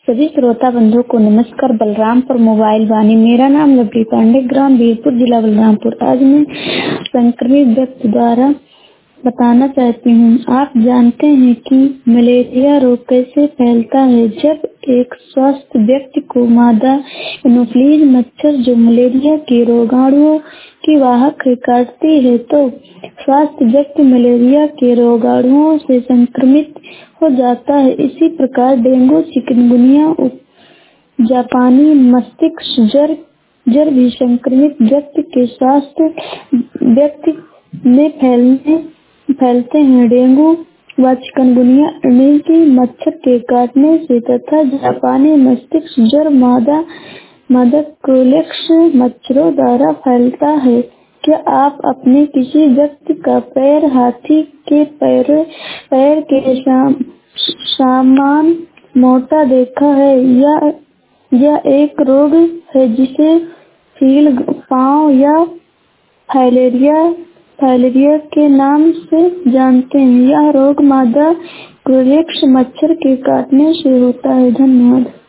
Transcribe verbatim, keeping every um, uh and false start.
सभी श्रोता बंधुओं को नमस्कार। बलरामपुर मोबाइल वाणी। मेरा नाम लवली पांडे, ग्राम वीरपुर, जिला बलरामपुर। आज मैं संक्रमित व्यक्ति द्वारा बताना चाहती हूँ। आप जानते हैं कि मलेरिया रोग कैसे फैलता है? जब एक स्वस्थ व्यक्ति को मादा एनोफिलीज मच्छर, जो मलेरिया के रोगाणुओं की वाहक है, काटती है तो स्वस्थ व्यक्ति मलेरिया के रोगाणुओं से संक्रमित हो जाता है। इसी प्रकार डेंगू, चिकनगुनिया, जापानी मस्तिष्क ज्वर ज्वर भी संक्रमित व्यक्ति के स्वास्थ्य व्यक्ति में फैलने फैलते हैं। डेंगू व चिकनगुनिया अमेरिकी मच्छर के काटने से तथा जापानी मस्तिष्क ज्वर मादा मादा क्रोलेक्स मच्छरों द्वारा फैलता है। क्या आप अपने किसी व्यक्ति का पैर हाथी के पैर पैर के साम, सामान मोटा देखा है? या यह एक रोग है जिसे फील पाँव या फाइलेरिया फाइलेरिया के नाम से जानते हैं। यह रोग मादा क्रोलेक्स मच्छर के काटने से होता है। धन्यवाद।